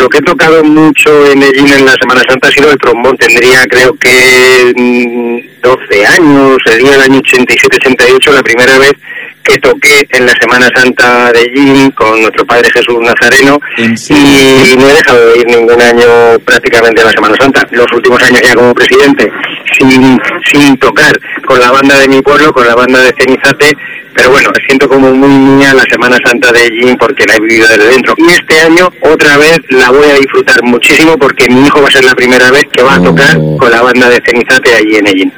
Lo que he tocado mucho en Ellín en la Semana Santa ha sido el trombón. Tendría, creo que 12 años, sería el año 87-88, la primera vez que toqué en la Semana Santa de Ellín con nuestro Padre Jesús Nazareno, y no he dejado de ir ningún año prácticamente a la Semana Santa. Los últimos años ya como presidente, sin tocar con la banda de mi pueblo, con la banda de Cenizate, pero bueno, siento como muy mía la Semana Santa de Ellín porque la he vivido desde dentro. Y este año otra vez la voy a disfrutar muchísimo porque mi hijo va a ser la primera vez que va a tocar con la banda de Cenizate allí en Ellín.